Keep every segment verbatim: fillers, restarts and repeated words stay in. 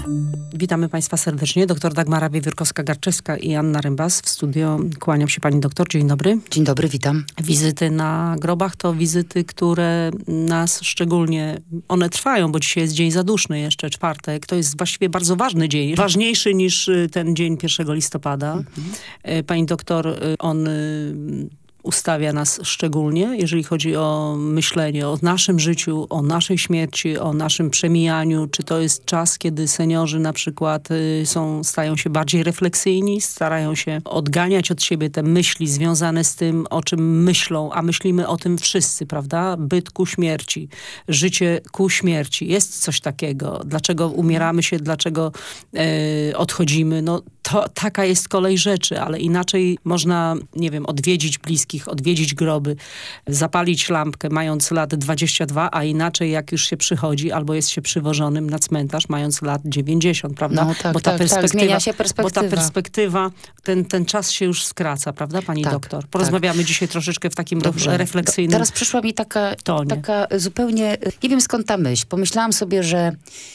Witamy Państwa serdecznie. Doktor Dagmara Wiewiórkowska-Garczewska i Anna Rembas w studio. Kłaniam się Pani doktor. Dzień dobry. Dzień dobry, witam. Wizyty na grobach to wizyty, które nas szczególnie, one trwają, bo dzisiaj jest dzień zaduszny jeszcze, czwartek. To jest właściwie bardzo ważny dzień. Ważniejszy niż ten dzień pierwszego listopada. Mhm. Pani doktor, on ustawia nas szczególnie, jeżeli chodzi o myślenie o naszym życiu, o naszej śmierci, o naszym przemijaniu. Czy to jest czas, kiedy seniorzy na przykład są, stają się bardziej refleksyjni, starają się odganiać od siebie te myśli związane z tym, o czym myślą, a myślimy o tym wszyscy, prawda? Byt ku śmierci, życie ku śmierci. Jest coś takiego. Dlaczego umieramy się, dlaczego e, odchodzimy? No to taka jest kolej rzeczy, ale inaczej można, nie wiem, odwiedzić bliskich, odwiedzić groby, zapalić lampkę mając lat dwadzieścia dwa, a inaczej jak już się przychodzi albo jest się przywożonym na cmentarz mając lat dziewięćdziesiąt, prawda? No tak, bo ta tak, perspektywa, tak, zmienia się perspektywa. Bo ta perspektywa, ten, ten czas się już skraca, prawda, pani tak, doktor? Porozmawiamy tak. dzisiaj troszeczkę w takim Dobrze. refleksyjnym Teraz przyszła mi taka, taka zupełnie, nie wiem skąd ta myśl. Pomyślałam sobie, że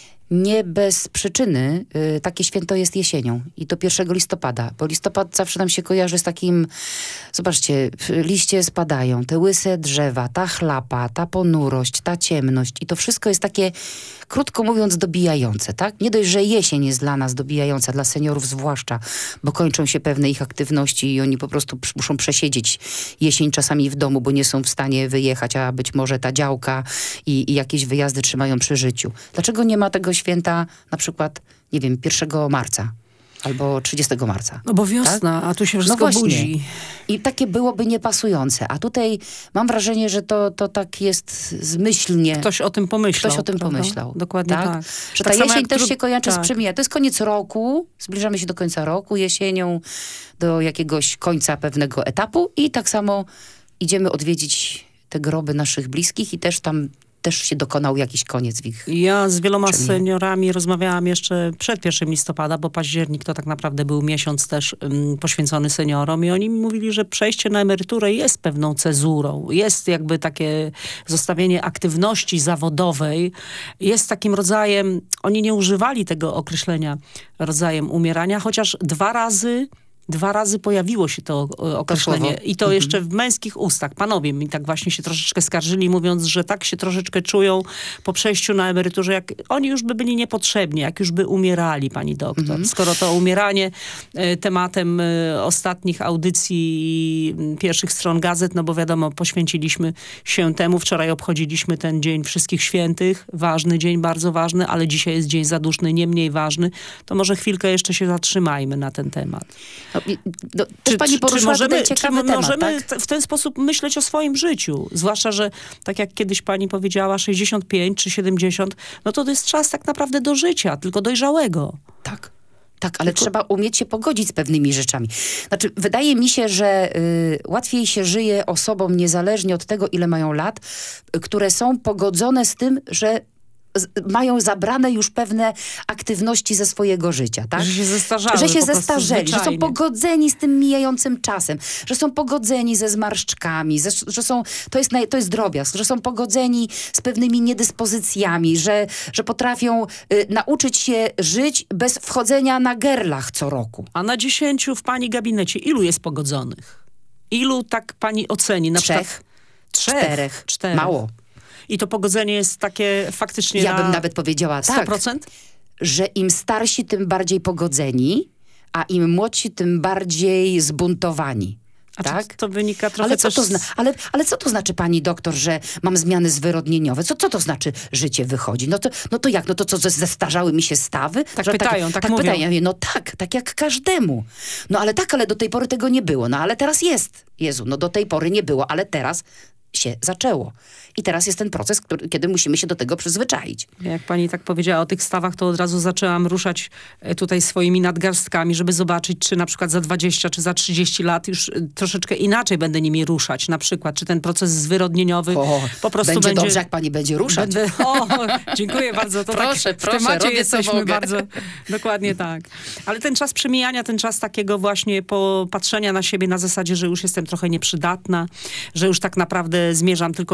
nie bez przyczyny y, takie święto jest jesienią i to pierwszego listopada, bo listopad zawsze nam się kojarzy z takim, zobaczcie, liście spadają, te łyse drzewa, ta chlapa, ta ponurość, ta ciemność i to wszystko jest takie, krótko mówiąc, dobijające, tak? Nie dość, że jesień jest dla nas dobijająca, dla seniorów zwłaszcza, bo kończą się pewne ich aktywności i oni po prostu muszą przesiedzieć jesień czasami w domu, bo nie są w stanie wyjechać, a być może ta działka i, i jakieś wyjazdy trzymają przy życiu. Dlaczego nie ma tego święta na przykład, nie wiem, pierwszego marca albo trzydziestego marca? No bo wiosna, tak? A tu się wszystko no budzi. I takie byłoby niepasujące. A tutaj mam wrażenie, że to, to tak jest zmyślnie. Ktoś o tym pomyślał. Ktoś o tym prawda? pomyślał. Dokładnie tak. tak. Że tak ta jesień też trud... się kojarzy tak. z przemijaniem. To jest koniec roku, zbliżamy się do końca roku, jesienią, do jakiegoś końca pewnego etapu i tak samo idziemy odwiedzić te groby naszych bliskich i też tam też się dokonał jakiś koniec w ich Ja z wieloma przemianie. seniorami rozmawiałam jeszcze przed pierwszym listopada, bo październik to tak naprawdę był miesiąc też um, poświęcony seniorom i oni mi mówili, że przejście na emeryturę jest pewną cezurą. Jest jakby takie zostawienie aktywności zawodowej. Jest takim rodzajem, oni nie używali tego określenia rodzajem umierania, chociaż dwa razy Dwa razy pojawiło się to określenie to i to mhm. jeszcze w męskich ustach. Panowie mi tak właśnie się troszeczkę skarżyli, mówiąc, że tak się troszeczkę czują po przejściu na emeryturze, jak oni już by byli niepotrzebni, jak już by umierali, pani doktor. Mhm. Skoro to umieranie e, tematem e, ostatnich audycji i pierwszych stron gazet, no bo wiadomo, poświęciliśmy się temu. Wczoraj obchodziliśmy ten Dzień Wszystkich Świętych. Ważny dzień, bardzo ważny, ale dzisiaj jest dzień zaduszny, nie mniej ważny. To może chwilkę jeszcze się zatrzymajmy na ten temat. No, no, czy, pani czy możemy, czy temat, możemy tak? w ten sposób myśleć o swoim życiu? Zwłaszcza, że tak jak kiedyś pani powiedziała, sześćdziesiąt pięć czy siedemdziesiąt, no to to jest czas tak naprawdę do życia, tylko dojrzałego. Tak. Tak, ale tylko... trzeba umieć się pogodzić z pewnymi rzeczami. Znaczy, wydaje mi się, że y, łatwiej się żyje osobom niezależnie od tego, ile mają lat, y, które są pogodzone z tym, że mają zabrane już pewne aktywności ze swojego życia, tak? Że się zestarzały. Że się zestarzeli, że są pogodzeni z tym mijającym czasem, że są pogodzeni ze zmarszczkami, ze, że są, to jest, to jest drobiazg, że są pogodzeni z pewnymi niedyspozycjami, że, że potrafią y, nauczyć się żyć bez wchodzenia na gerlach co roku. A na dziesięciu w pani gabinecie ilu jest pogodzonych? Ilu tak pani oceni? Na Trzech. Przykład, trzech. Czterech. Czterech. Mało. I to pogodzenie jest takie faktycznie ja na bym nawet powiedziała sto procent? Tak, że im starsi, tym bardziej pogodzeni, a im młodsi, tym bardziej zbuntowani. A tak? to, to wynika trochę ale co też... to zna- ale, ale co to znaczy, pani doktor, że mam zmiany zwyrodnieniowe? Co, co to znaczy życie wychodzi? No to, no to jak? No to co, zestarzały mi się stawy? Tak że pytają, tak, tak, tak mówią. Pytają. Ja mówię, no tak, tak jak każdemu. No ale tak, ale do tej pory tego nie było. No ale teraz jest. Jezu, no do tej pory nie było, ale teraz się zaczęło. I teraz jest ten proces, który, kiedy musimy się do tego przyzwyczaić. Jak pani tak powiedziała o tych stawach, to od razu zaczęłam ruszać tutaj swoimi nadgarstkami, żeby zobaczyć, czy na przykład za dwadzieścia czy za trzydzieści lat już troszeczkę inaczej będę nimi ruszać. Na przykład, czy ten proces zwyrodnieniowy o, po prostu będzie... będzie... dobrze, jak pani będzie ruszać. Będę... O, dziękuję bardzo. To proszę, tak, w proszę, temacie jesteśmy mogę. bardzo... Dokładnie tak. Ale ten czas przemijania, ten czas takiego właśnie popatrzenia na siebie na zasadzie, że już jestem trochę nieprzydatna, że już tak naprawdę zmierzam tylko w jednym kierunku,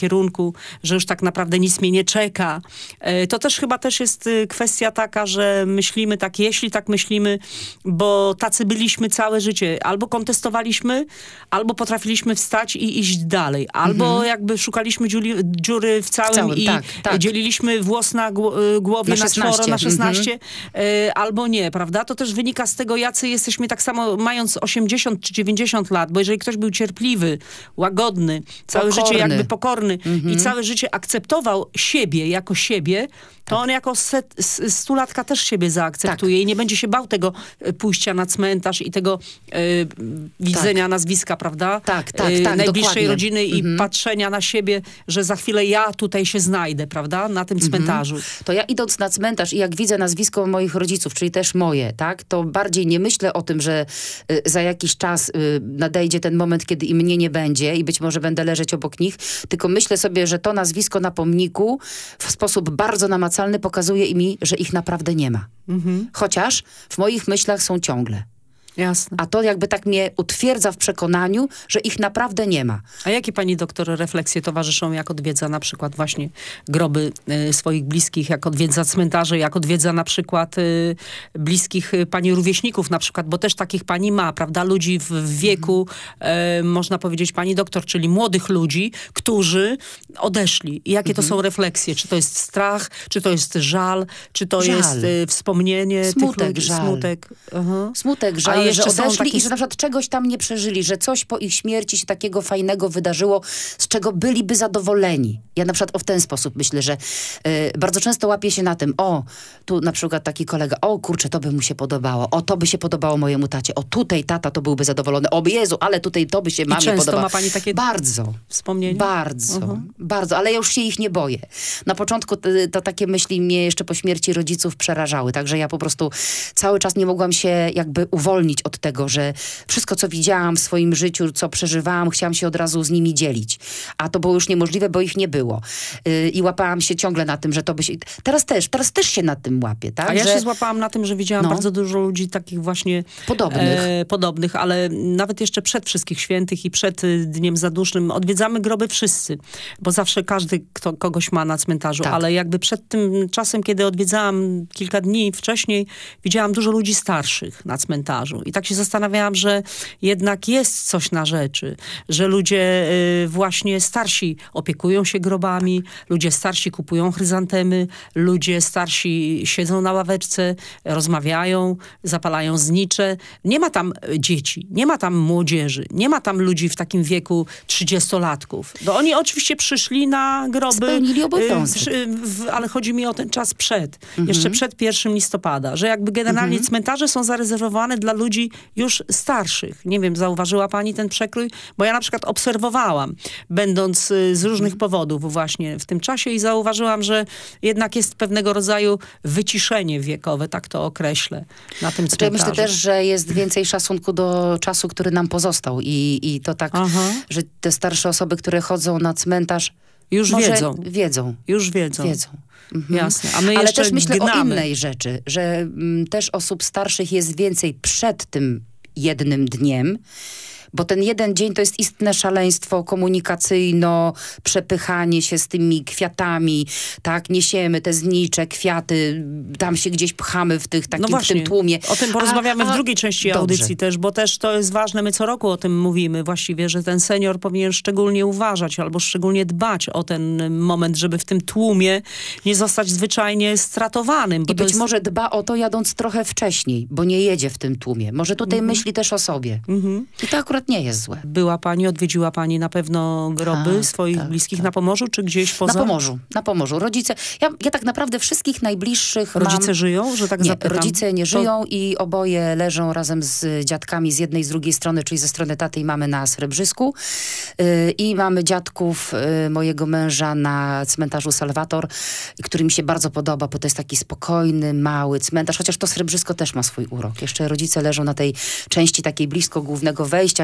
kierunku, że już tak naprawdę nic mnie nie czeka. To też chyba też jest kwestia taka, że myślimy tak, jeśli tak myślimy, bo tacy byliśmy całe życie. Albo kontestowaliśmy, albo potrafiliśmy wstać i iść dalej. Albo mhm. jakby szukaliśmy dziuri, dziury w całym, w całym i tak, tak. dzieliliśmy włos na głowie na, na czworo, na szesnaście, mhm. albo nie, prawda? To też wynika z tego, jacy jesteśmy tak samo, mając osiemdziesiąt czy dziewięćdziesiąt lat, bo jeżeli ktoś był cierpliwy, łagodny, całe pokorny. życie jakby pokorny mhm. i całe życie akceptował siebie jako siebie, to tak. on jako set, stulatka też siebie zaakceptuje tak. i nie będzie się bał tego pójścia na cmentarz i tego e, widzenia tak. nazwiska, prawda? Tak, tak, e, tak, najbliższej dokładnie. rodziny i mhm. patrzenia na siebie, że za chwilę ja tutaj się znajdę, prawda? Na tym cmentarzu. Mhm. To ja idąc na cmentarz i jak widzę nazwisko moich rodziców, czyli też moje, tak? To bardziej nie myślę o tym, że y, za jakiś czas y, nadejdzie ten moment, kiedy i mnie nie będzie i być może będę leżeć obok nich, tylko myślę sobie, że to nazwisko na pomniku w sposób bardzo namacalny pokazuje mi, że ich naprawdę nie ma. Mhm. Chociaż w moich myślach są ciągle. Jasne. A to jakby tak mnie utwierdza w przekonaniu, że ich naprawdę nie ma. A jakie pani doktor refleksje towarzyszą, jak odwiedza na przykład właśnie groby y, swoich bliskich, jak odwiedza cmentarze, jak odwiedza na przykład y, bliskich y, pani rówieśników na przykład, bo też takich pani ma, prawda? Ludzi w, w wieku, y, można powiedzieć pani doktor, czyli młodych ludzi, którzy odeszli. I jakie mhm. to są refleksje? Czy to jest strach, czy to jest żal, czy to żal. jest y, wspomnienie smutek, tych ludzi? Żal. Smutek, uh-huh. Smutek, żal. Że odeszli takie... i że na przykład czegoś tam nie przeżyli, że coś po ich śmierci się takiego fajnego wydarzyło, z czego byliby zadowoleni. Ja na przykład o w ten sposób myślę, że y, bardzo często łapię się na tym, o, tu na przykład taki kolega, o kurczę, to by mu się podobało, o, to by się podobało mojemu tacie, o, tutaj tata to byłby zadowolony, o Jezu, ale tutaj to by się mamie często podobało. Ma pani takie bardzo. Wspomnienia? Bardzo, uh-huh. bardzo, ale ja już się ich nie boję. Na początku to, to takie myśli mnie jeszcze po śmierci rodziców przerażały, także ja po prostu cały czas nie mogłam się jakby uwolnić od tego, że wszystko, co widziałam w swoim życiu, co przeżywałam, chciałam się od razu z nimi dzielić. A to było już niemożliwe, bo ich nie było. Yy, I łapałam się ciągle na tym, że to by się... Teraz też, teraz też się na tym łapię, tak? A ja że... się złapałam na tym, że widziałam no. bardzo dużo ludzi takich właśnie... Podobnych. E, podobnych, ale nawet jeszcze przed Wszystkich Świętych i przed Dniem Zadusznym odwiedzamy groby wszyscy, bo zawsze każdy kto, kogoś ma na cmentarzu, tak. ale jakby przed tym czasem, kiedy odwiedzałam kilka dni wcześniej, widziałam dużo ludzi starszych na cmentarzu. I tak się zastanawiałam, że jednak jest coś na rzeczy, że ludzie y, właśnie starsi opiekują się grobami, ludzie starsi kupują chryzantemy, ludzie starsi siedzą na ławeczce, rozmawiają, zapalają znicze. Nie ma tam dzieci, nie ma tam młodzieży, nie ma tam ludzi w takim wieku trzydziestolatków. Bo oni oczywiście przyszli na groby. Spełnili obowiązek. Y, w, ale chodzi mi o ten czas przed, mhm. jeszcze przed pierwszym listopada, że jakby generalnie mhm. cmentarze są zarezerwowane dla ludzi już starszych. Nie wiem, zauważyła pani ten przekrój? Bo ja na przykład obserwowałam, będąc y, z różnych mm. powodów właśnie w tym czasie i zauważyłam, że jednak jest pewnego rodzaju wyciszenie wiekowe, tak to określę, na tym cmentarzu. Ja myślę też, że jest więcej szacunku do czasu, który nam pozostał i, i to tak, Aha. że te starsze osoby, które chodzą na cmentarz, już może wiedzą. Wiedzą. Już wiedzą. Wiedzą. Mhm. Jasne. A my Ale jeszcze też myślę gnamy. o innej rzeczy, że m, też osób starszych jest więcej przed tym jednym dniem, bo ten jeden dzień to jest istne szaleństwo komunikacyjno, przepychanie się z tymi kwiatami, tak, niesiemy te znicze, kwiaty, tam się gdzieś pchamy w, tych, takim, no właśnie, w tym tłumie. O tym porozmawiamy a, a, w drugiej części dobrze. audycji też, bo też to jest ważne, my co roku o tym mówimy właściwie, że ten senior powinien szczególnie uważać albo szczególnie dbać o ten moment, żeby w tym tłumie nie zostać zwyczajnie stratowanym. Bo I być jest... może dba o to jadąc trochę wcześniej, bo nie jedzie w tym tłumie. Może tutaj mhm. myśli też o sobie. Mhm. I to akurat nie jest złe. Była pani, odwiedziła pani na pewno groby tak, swoich tak, bliskich tak. na Pomorzu, czy gdzieś poza? Na Pomorzu, na Pomorzu. Rodzice, ja, ja tak naprawdę wszystkich najbliższych Rodzice mam... żyją, że tak nie, zapytam? rodzice nie żyją to... i oboje leżą razem z dziadkami z jednej i z drugiej strony, czyli ze strony taty i mamy na Srebrzysku. Yy, I mamy dziadków yy, mojego męża na cmentarzu Salwator, który mi się bardzo podoba, bo to jest taki spokojny, mały cmentarz, chociaż to Srebrzysko też ma swój urok. Jeszcze rodzice leżą na tej części takiej blisko głównego wejścia,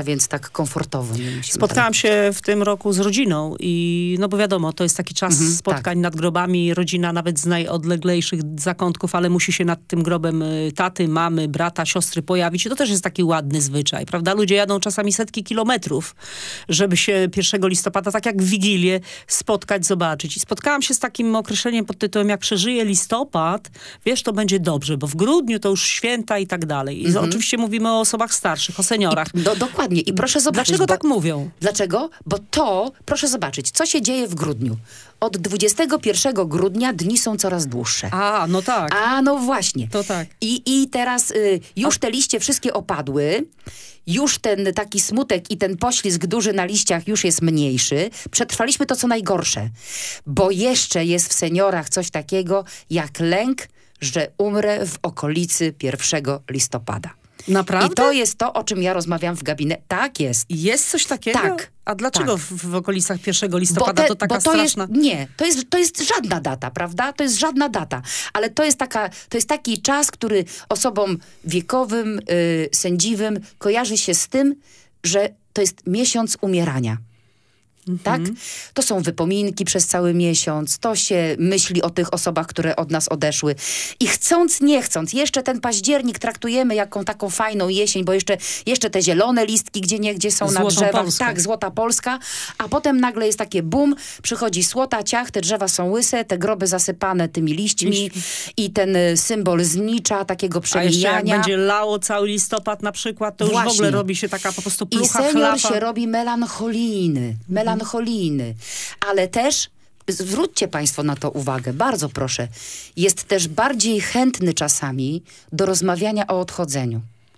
życia, więc tak komfortowo. Spotkałam się w tym roku z rodziną i no bo wiadomo, to jest taki czas mhm, spotkań tak. nad grobami. Rodzina nawet z najodleglejszych zakątków, ale musi się nad tym grobem taty, mamy, brata, siostry pojawić. I to też jest taki ładny zwyczaj, prawda? Ludzie jadą czasami setki kilometrów, żeby się pierwszego listopada, tak jak w Wigilię, spotkać, zobaczyć. I spotkałam się z takim określeniem pod tytułem, jak przeżyje listopad, wiesz, to będzie dobrze, bo w grudniu to już święta i tak dalej. I mhm. oczywiście mówimy o osobach starszych, o seniorach. I, do, dokładnie. I proszę zobaczyć. Dlaczego bo, tak mówią? Dlaczego? Bo to, proszę zobaczyć, co się dzieje w grudniu. Od dwudziestego pierwszego grudnia dni są coraz dłuższe. A, no tak. A, no właśnie. To tak. I, i teraz y, już te liście wszystkie opadły. Już ten taki smutek i ten poślizg duży na liściach już jest mniejszy. Przetrwaliśmy to, co najgorsze. Bo jeszcze jest w seniorach coś takiego jak lęk, że umrę w okolicy pierwszego listopada. Naprawdę? I to jest to, o czym ja rozmawiam w gabinecie. Tak jest. Jest coś takiego? Tak. A dlaczego tak. w, w okolicach pierwszego listopada te, to taka bo to straszna... Jest, nie, to jest, to jest żadna data, prawda? To jest żadna data. Ale to jest, taka, to jest taki czas, który osobom wiekowym, yy, sędziwym kojarzy się z tym, że to jest miesiąc umierania. Tak? Mhm. To są wypominki przez cały miesiąc, to się myśli o tych osobach, które od nas odeszły. I chcąc, nie chcąc, jeszcze ten październik traktujemy jako taką fajną jesień, bo jeszcze, jeszcze te zielone listki gdzie niegdzie są Złotą na drzewach. Polskę. Tak, Złota Polska. A potem nagle jest takie bum, przychodzi słota, ciach, te drzewa są łyse, te groby zasypane tymi liśćmi Liśćmi. i ten y, symbol znicza, takiego przemijania. A jeszcze jak będzie lało cały listopad na przykład, to Właśnie. już w ogóle robi się taka po prostu plucha, I senior chlapa. się robi melancholijny. Melancholijny. Ale też, zwróćcie państwo na to uwagę, bardzo proszę, jest też bardziej chętny czasami do rozmawiania o odchodzeniu.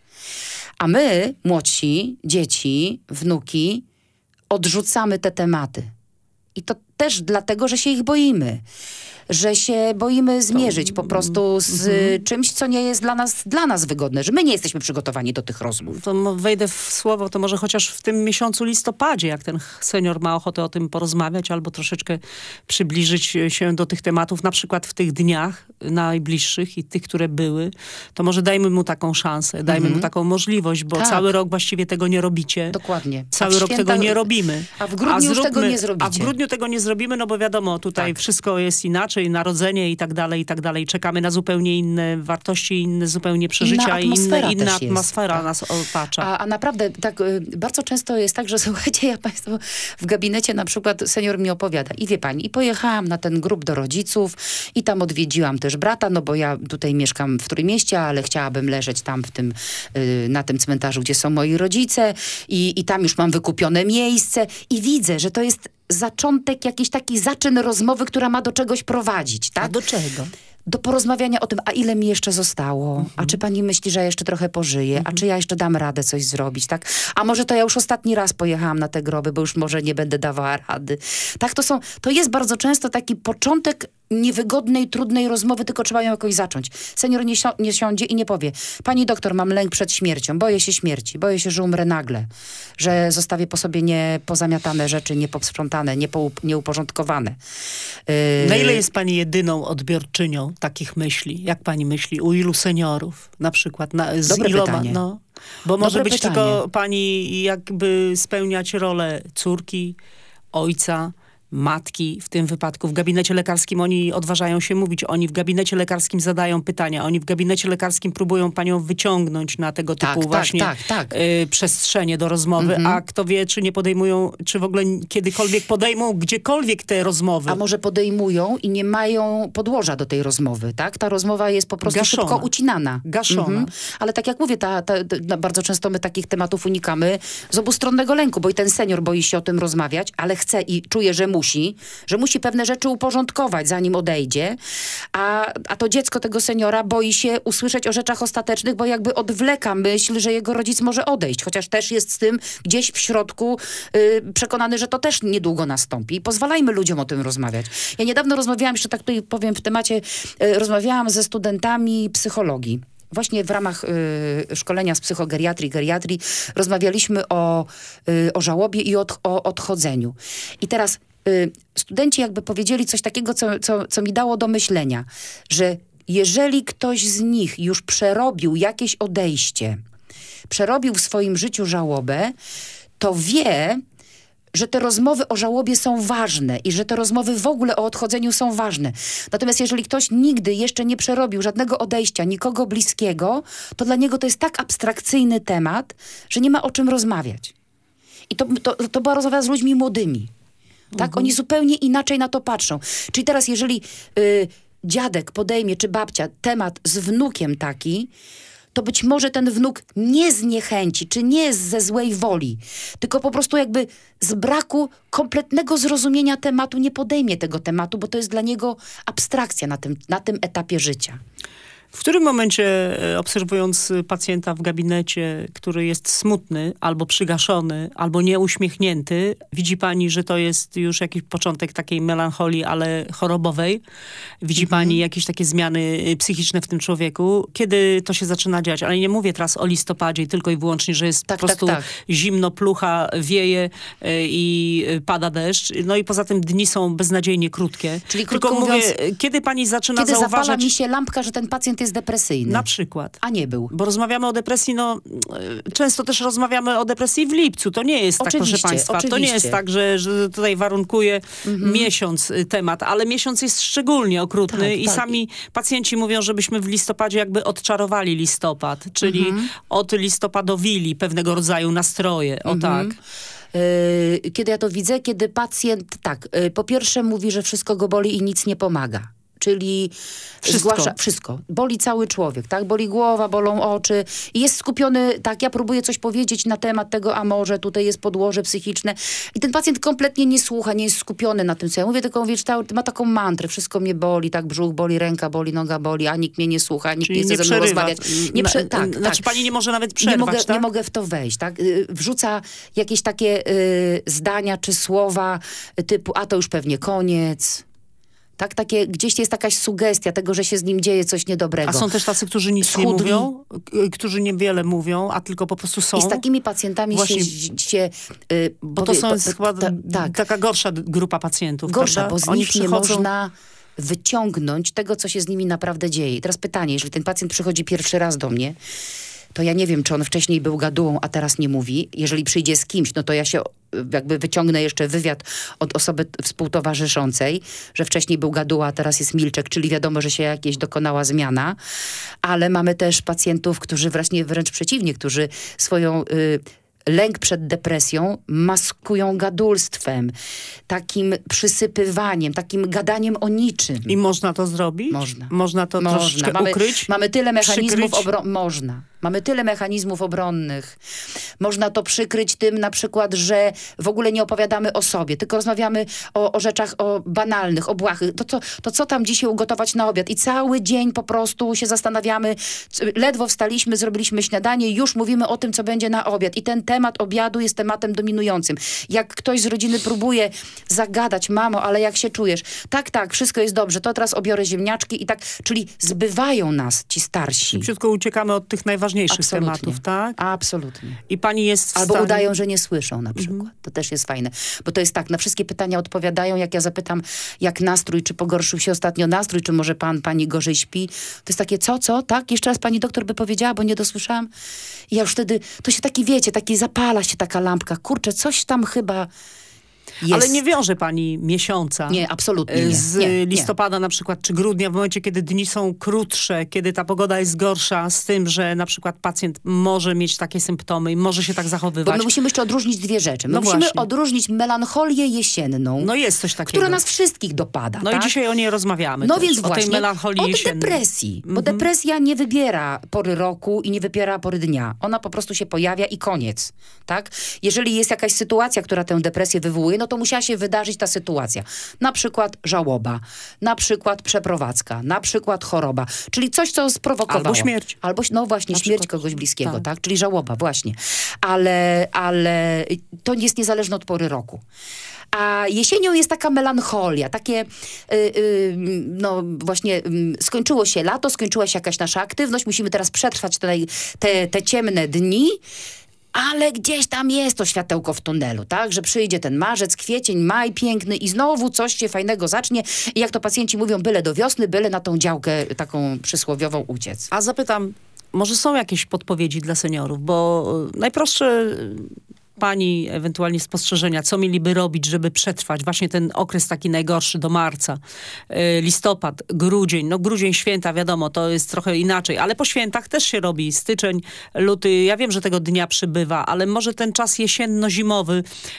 A my, młodsi, dzieci, wnuki, odrzucamy te tematy. I to też dlatego, że się ich boimy. Że się boimy zmierzyć po prostu z mm-hmm. czymś, co nie jest dla nas, dla nas wygodne, że my nie jesteśmy przygotowani do tych rozmów. To wejdę w słowo, to może chociaż w tym miesiącu listopadzie, jak ten senior ma ochotę o tym porozmawiać albo troszeczkę przybliżyć się do tych tematów, na przykład w tych dniach najbliższych i tych, które były, to może dajmy mu taką szansę, dajmy mm-hmm. mu taką możliwość, bo tak. cały rok właściwie tego nie robicie. Dokładnie. Cały rok święta... tego nie robimy. A w grudniu a zróbmy, już tego nie zrobicie. A w grudniu tego nie zrobimy, no bo wiadomo, tutaj tak. wszystko jest inaczej, narodzenie i tak dalej, i tak dalej. Czekamy na zupełnie inne wartości, inne zupełnie przeżycia i inna, inna atmosfera jest, nas tak. otacza. A, a naprawdę tak y, bardzo często jest tak, że słuchajcie, ja państwo w gabinecie na przykład senior mi opowiada i wie pani, i pojechałam na ten grób do rodziców i tam odwiedziłam też brata, no bo ja tutaj mieszkam w Trójmieście, ale chciałabym leżeć tam w tym, y, na tym cmentarzu, gdzie są moi rodzice i, i tam już mam wykupione miejsce i widzę, że to jest zaczątek, jakiś taki zaczyn rozmowy, która ma do czegoś prowadzić, tak? A do czego? Do porozmawiania o tym, a ile mi jeszcze zostało? Mhm. A czy pani myśli, że ja jeszcze trochę pożyję? Mhm. A czy ja jeszcze dam radę coś zrobić, tak? A może to ja już ostatni raz pojechałam na te groby, bo już może nie będę dawała rady. Tak, to są, to jest bardzo często taki początek niewygodnej, trudnej rozmowy, tylko trzeba ją jakoś zacząć. Senior nie, si nie siądzie i nie powie, pani doktor, mam lęk przed śmiercią, boję się śmierci, boję się, że umrę nagle, że zostawię po sobie niepozamiatane rzeczy, nieposprzątane, niepo, nieuporządkowane. Yy... Na ile jest pani jedyną odbiorczynią takich myśli? Jak pani myśli? U ilu seniorów? Na przykład na, z Dobre iloma? pytanie. No, bo może Dobre być pytanie. tylko pani jakby spełniać rolę córki, ojca, matki w tym wypadku. W gabinecie lekarskim oni odważają się mówić. Oni w gabinecie lekarskim zadają pytania. Oni w gabinecie lekarskim próbują panią wyciągnąć na tego typu tak, właśnie tak, tak, tak. Y, przestrzenie do rozmowy. Mm-hmm. A kto wie, czy nie podejmują, czy w ogóle kiedykolwiek podejmą gdziekolwiek te rozmowy. A może podejmują i nie mają podłoża do tej rozmowy, tak? Ta rozmowa jest po prostu Gaszona. szybko ucinana. Gaszona. Mm-hmm. Ale tak jak mówię, ta, ta, ta, bardzo często my takich tematów unikamy z obustronnego lęku, bo i ten senior boi się o tym rozmawiać, ale chce i czuje, że musi, że musi pewne rzeczy uporządkować, zanim odejdzie, a, a to dziecko tego seniora boi się usłyszeć o rzeczach ostatecznych, bo jakby odwleka myśl, że jego rodzic może odejść, chociaż też jest z tym gdzieś w środku yy, przekonany, że to też niedługo nastąpi. Pozwalajmy ludziom o tym rozmawiać. Ja niedawno rozmawiałam, jeszcze tak tutaj powiem w temacie, yy, rozmawiałam ze studentami psychologii. Właśnie w ramach y, szkolenia z psychogeriatrii, geriatrii rozmawialiśmy o, y, o żałobie i od, o odchodzeniu. I teraz y, studenci jakby powiedzieli coś takiego, co, co, co mi dało do myślenia, że jeżeli ktoś z nich już przerobił jakieś odejście, przerobił w swoim życiu żałobę, to wie, że te rozmowy o żałobie są ważne i że te rozmowy w ogóle o odchodzeniu są ważne. Natomiast jeżeli ktoś nigdy jeszcze nie przerobił żadnego odejścia, nikogo bliskiego, to dla niego to jest tak abstrakcyjny temat, że nie ma o czym rozmawiać. I to, to, to była rozmowa z ludźmi młodymi. Tak? Mhm. Oni zupełnie inaczej na to patrzą. Czyli teraz, jeżeli y, dziadek podejmie, czy babcia, temat z wnukiem taki, to być może ten wnuk nie zniechęci, czy nie ze złej woli, tylko po prostu jakby z braku kompletnego zrozumienia tematu nie podejmie tego tematu, bo to jest dla niego abstrakcja na tym, na tym etapie życia. W którym momencie, obserwując pacjenta w gabinecie, który jest smutny, albo przygaszony, albo nieuśmiechnięty, widzi pani, że to jest już jakiś początek takiej melancholii, ale chorobowej? Widzi mhm. pani jakieś takie zmiany psychiczne w tym człowieku? Kiedy to się zaczyna dziać? Ale nie mówię teraz o listopadzie, tylko i wyłącznie, że jest tak, po prostu tak, tak. zimno, plucha, wieje i pada deszcz. No i poza tym dni są beznadziejnie krótkie. Czyli tylko mówiąc, mówię, kiedy pani zaczyna kiedy zauważać... zapala mi się lampka, że ten pacjent jest depresyjny. Na przykład. A nie był. Bo rozmawiamy o depresji, no często też rozmawiamy o depresji w lipcu. To nie jest oczywiście, tak, proszę państwa. Oczywiście. To nie jest tak, że, że tutaj warunkuje mhm. miesiąc temat, ale miesiąc jest szczególnie okrutny tak, i tak. sami pacjenci mówią, żebyśmy w listopadzie jakby odczarowali listopad, czyli mhm. odlistopadowili pewnego rodzaju nastroje. O mhm. tak. Kiedy ja to widzę? Kiedy pacjent, tak, po pierwsze mówi, że wszystko go boli i nic nie pomaga. Czyli wszystko. zgłasza wszystko. Boli cały człowiek, tak? Boli głowa, bolą oczy i jest skupiony, tak, ja próbuję coś powiedzieć na temat tego, a może tutaj jest podłoże psychiczne i ten pacjent kompletnie nie słucha, nie jest skupiony na tym, co ja mówię, tylko wiesz, ma taką mantrę, wszystko mnie boli, tak, brzuch boli, ręka boli, noga boli, a nikt mnie nie słucha, nikt Czyli nie chce nie ze mną przerywa. rozmawiać. Nie prze, na, tak, znaczy tak. pani nie może nawet przerwać, nie mogę, tak? nie mogę w to wejść, tak? Wrzuca jakieś takie y, zdania czy słowa typu, a to już pewnie koniec. Tak, takie, gdzieś jest jakaś sugestia tego, że się z nim dzieje coś niedobrego. A są też tacy, którzy nic Schudni. nie mówią, którzy niewiele mówią, a tylko po prostu są. I z takimi pacjentami Właśnie, się... się yy, bo to są jest chyba ta, tak. taka gorsza grupa pacjentów, Gorsza, prawda? bo z Oni nich przychodzą... nie można wyciągnąć tego, co się z nimi naprawdę dzieje. I teraz pytanie, jeżeli ten pacjent przychodzi pierwszy raz do mnie, to ja nie wiem, czy on wcześniej był gadułą, a teraz nie mówi. Jeżeli przyjdzie z kimś, no to ja się jakby wyciągnę jeszcze wywiad od osoby współtowarzyszącej, że wcześniej był gaduła, a teraz jest milczek, czyli wiadomo, że się jakieś dokonała zmiana. Ale mamy też pacjentów, którzy właśnie wręcz przeciwnie, którzy swoją... Y, lęk przed depresją maskują gadulstwem, takim przysypywaniem, takim gadaniem o niczym. I można to zrobić? Można. Można to można. troszeczkę mamy, ukryć? Mamy tyle mechanizmów obronnych. Można. Mamy tyle mechanizmów obronnych. Można to przykryć tym na przykład, że w ogóle nie opowiadamy o sobie, tylko rozmawiamy o, o rzeczach o banalnych, o błahych. To, to, to co tam dzisiaj ugotować na obiad? I cały dzień po prostu się zastanawiamy, ledwo wstaliśmy, zrobiliśmy śniadanie i już mówimy o tym, co będzie na obiad. I ten temat obiadu jest tematem dominującym. Jak ktoś z rodziny próbuje zagadać, mamo, ale jak się czujesz? Tak, tak, wszystko jest dobrze, to teraz obiorę ziemniaczki i tak, czyli zbywają nas ci starsi. Szybciutko uciekamy od tych najważniejszych Absolutnie. tematów, tak? Absolutnie. I pani jest w Albo stanie... udają, że nie słyszą na przykład. Mhm. To też jest fajne. Bo to jest tak, na wszystkie pytania odpowiadają, jak ja zapytam, jak nastrój, czy pogorszył się ostatnio nastrój, czy może pan, pani gorzej śpi. To jest takie, co, co, tak? Jeszcze raz pani doktor by powiedziała, bo nie dosłyszałam. I ja już wtedy, to się taki, wiecie, taki zapala się taka lampka. Kurczę, coś tam chyba... Jest. Ale nie wiąże pani miesiąca nie, absolutnie nie. z nie, listopada nie. na przykład, czy grudnia, w momencie, kiedy dni są krótsze, kiedy ta pogoda jest gorsza, z tym, że na przykład pacjent może mieć takie symptomy i może się tak zachowywać. Bo my musimy jeszcze odróżnić dwie rzeczy. My no musimy właśnie. odróżnić melancholię jesienną. No jest coś takiego. Która nas wszystkich dopada. No tak? i dzisiaj o niej rozmawiamy. No też, więc o właśnie, tej melancholii od jesiennej. depresji. Bo mhm. depresja nie wybiera pory roku i nie wybiera pory dnia. Ona po prostu się pojawia i koniec. Tak? Jeżeli jest jakaś sytuacja, która tę depresję wywołuje, no to musiała się wydarzyć ta sytuacja. Na przykład żałoba, na przykład przeprowadzka, na przykład choroba. Czyli coś, co sprowokowało. Albo śmierć. Albo, no właśnie, na śmierć przykład. kogoś bliskiego, tak. tak? Czyli żałoba, właśnie. Ale, ale to jest niezależne od pory roku. A jesienią jest taka melancholia, takie, yy, yy, no właśnie yy, skończyło się lato, skończyła się jakaś nasza aktywność, musimy teraz przetrwać te, te, te ciemne dni, ale gdzieś tam jest to światełko w tunelu, tak? Że przyjdzie ten marzec, kwiecień, maj piękny i znowu coś się fajnego zacznie. I jak to pacjenci mówią, byle do wiosny, byle na tą działkę taką przysłowiową uciec. A zapytam, może są jakieś podpowiedzi dla seniorów, bo najprostsze pani ewentualnie spostrzeżenia, co mieliby robić, żeby przetrwać właśnie ten okres taki najgorszy do marca, listopad, grudzień, no grudzień, święta, wiadomo, to jest trochę inaczej, ale po świętach też się robi styczeń, luty, ja wiem, że tego dnia przybywa, ale może ten czas jesienno-zimowy,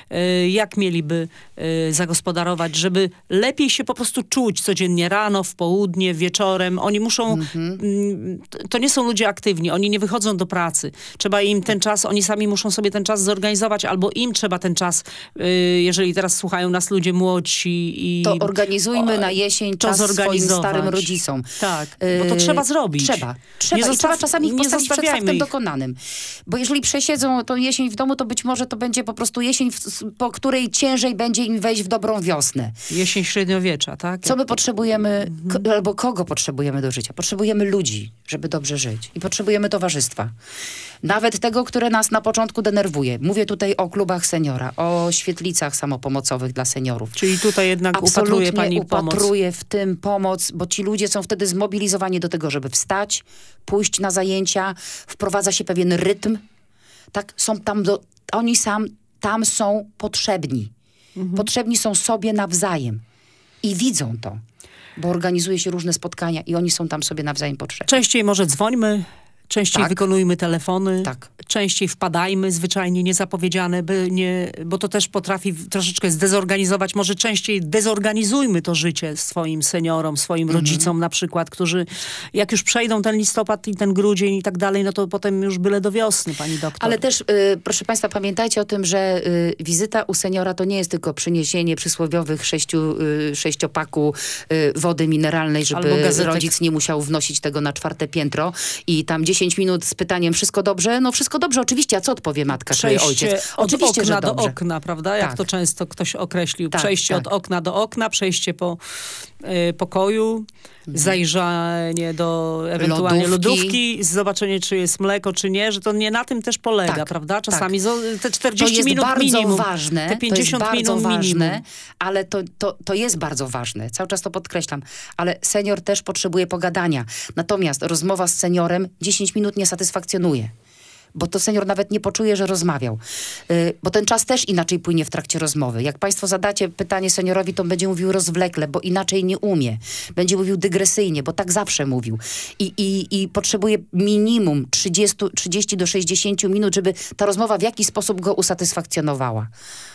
jak mieliby zagospodarować, żeby lepiej się po prostu czuć codziennie rano, w południe, wieczorem, oni muszą, mm-hmm. to nie są ludzie aktywni, oni nie wychodzą do pracy, trzeba im ten czas, oni sami muszą sobie ten czas zorganizować, albo im trzeba ten czas, jeżeli teraz słuchają nas ludzie młodsi. I to organizujmy na jesień czas swoim starym rodzicom. Tak, bo to trzeba zrobić. Trzeba. trzeba. Nie I trzeba czasami ich postawić przed faktem ich. dokonanym. Bo jeżeli przesiedzą tą jesień w domu, to być może to będzie po prostu jesień, po której ciężej będzie im wejść w dobrą wiosnę. Jesień średniowiecza, tak? Co my potrzebujemy, mhm. ko- albo kogo potrzebujemy do życia? Potrzebujemy ludzi, żeby dobrze żyć. I potrzebujemy towarzystwa. Nawet tego, które nas na początku denerwuje. Mówię tutaj o klubach seniora, o świetlicach samopomocowych dla seniorów. Czyli tutaj jednak upatruje pani pomoc. Upatruje w tym pomoc, bo ci ludzie są wtedy zmobilizowani do tego, żeby wstać, pójść na zajęcia, wprowadza się pewien rytm. Tak, są tam, do, oni sam, tam są potrzebni. Mhm. Potrzebni są sobie nawzajem. I widzą to, bo organizuje się różne spotkania i oni są tam sobie nawzajem potrzebni. Częściej może dzwońmy, częściej tak. wykonujmy telefony, tak. częściej wpadajmy, zwyczajnie niezapowiedziane, by nie, bo to też potrafi troszeczkę zdezorganizować. Może częściej dezorganizujmy to życie swoim seniorom, swoim mhm. rodzicom na przykład, którzy jak już przejdą ten listopad i ten grudzień i tak dalej, no to potem już byle do wiosny, pani doktor. Ale też, y, proszę państwa, pamiętajcie o tym, że y, wizyta u seniora to nie jest tylko przyniesienie przysłowiowych sześciu, y, sześciopaku y, wody mineralnej, żeby rodzic nie musiał wnosić tego na czwarte piętro i tam dziesięć minut z pytaniem, wszystko dobrze? No wszystko dobrze, oczywiście. A co odpowie matka Przejście czy ojciec? Od oczywiście, okna że do dobrze. okna, prawda? Jak tak. to często ktoś określił. Tak, przejście tak. od okna do okna, przejście po y, pokoju, mhm. zajrzenie do ewentualnie lodówki. lodówki, zobaczenie, czy jest mleko, czy nie, że to nie na tym też polega, tak, prawda? Czasami tak. te czterdzieści minut bardzo minimum. Ważne, te pięćdziesiąt to jest minut bardzo minimum. ważne, ale to, to, to jest bardzo ważne. Cały czas to podkreślam. Ale senior też potrzebuje pogadania. Natomiast rozmowa z seniorem dziesięć minut nie satysfakcjonuje. Bo to senior nawet nie poczuje, że rozmawiał. Yy, bo ten czas też inaczej płynie w trakcie rozmowy. Jak państwo zadacie pytanie seniorowi, to będzie mówił rozwlekle, bo inaczej nie umie. Będzie mówił dygresyjnie, bo tak zawsze mówił. I, i, i potrzebuje minimum trzydzieści do sześćdziesięciu minut, żeby ta rozmowa w jakiś sposób go usatysfakcjonowała.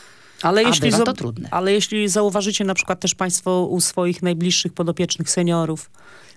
Ale jeśli, to trudne. ale jeśli zauważycie na przykład też państwo u swoich najbliższych podopiecznych seniorów,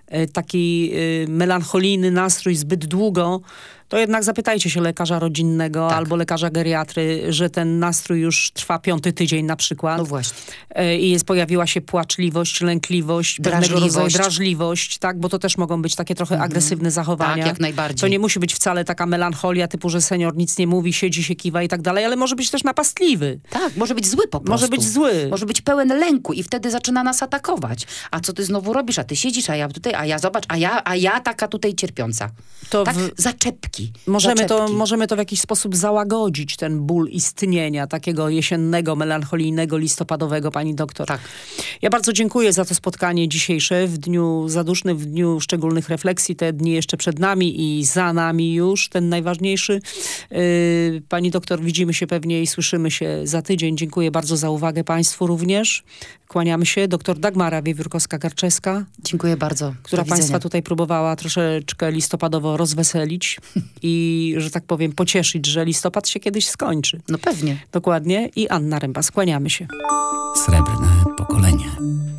taki y, melancholijny nastrój zbyt długo, to jednak zapytajcie się lekarza rodzinnego tak. albo lekarza geriatry, że ten nastrój już trwa piąty tydzień na przykład. No właśnie. Y, I jest, pojawiła się płaczliwość, lękliwość, pewnego rodzaju drażliwość, tak? Bo to też mogą być takie trochę mm. agresywne zachowania. Tak, jak najbardziej. To nie musi być wcale taka melancholia typu, że senior nic nie mówi, siedzi się, kiwa i tak dalej, ale może być też napastliwy. Tak, może być zły po prostu. Może być zły. Może być pełen lęku i wtedy zaczyna nas atakować. A co ty znowu robisz? A ty siedzisz, a ja tutaj, a ja zobacz, a ja, a ja taka tutaj cierpiąca. To tak? W... Zaczepki. Możemy Zaczepki. to, możemy to w jakiś sposób załagodzić, ten ból istnienia takiego jesiennego, melancholijnego, listopadowego, pani doktor. Tak. Ja bardzo dziękuję za to spotkanie dzisiejsze w dniu zadusznym, w dniu szczególnych refleksji. Te dni jeszcze przed nami i za nami już, ten najważniejszy. Yy, pani doktor, widzimy się pewnie i słyszymy się za tydzień. Dziękuję bardzo za uwagę państwu również. Kłaniamy się. Doktor Dagmara Wiewiórkowska-Karczewska. Dziękuję bardzo. Która państwa tutaj próbowała troszeczkę listopadowo rozweselić i, że tak powiem, pocieszyć, że listopad się kiedyś skończy. No pewnie. Dokładnie. I Anna Ręba. Skłaniamy się. Srebrne pokolenie.